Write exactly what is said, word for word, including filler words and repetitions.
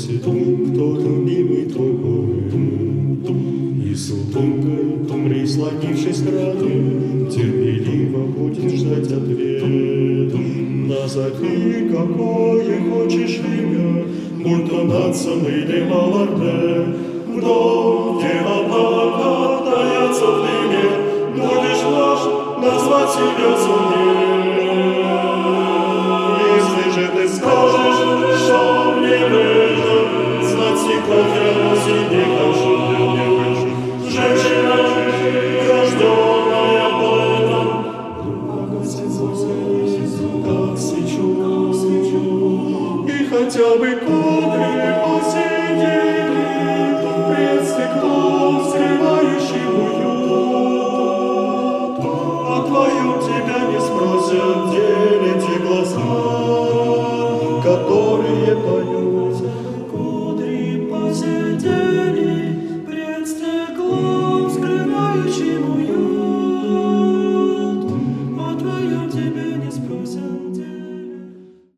все кто любимый твой. И с улыбкой умри, склонившись к ране, терпеливо будет ждать ответ. Назови, какое хочешь имя, будь то Надсон или Маларде. В дом, где облака таятся в дыме, будешь наш назвать себя сумне. Если же ты скажешь, что мне нужно, знать стеклов я вовсе не хочу, не хочу. Женщина, рожденная поэтом, как свечу, свечу, и хотя бы кудри посидели пред стеклом, скрывающим уют. О твоем тебя не спросят, где эти глаза, которые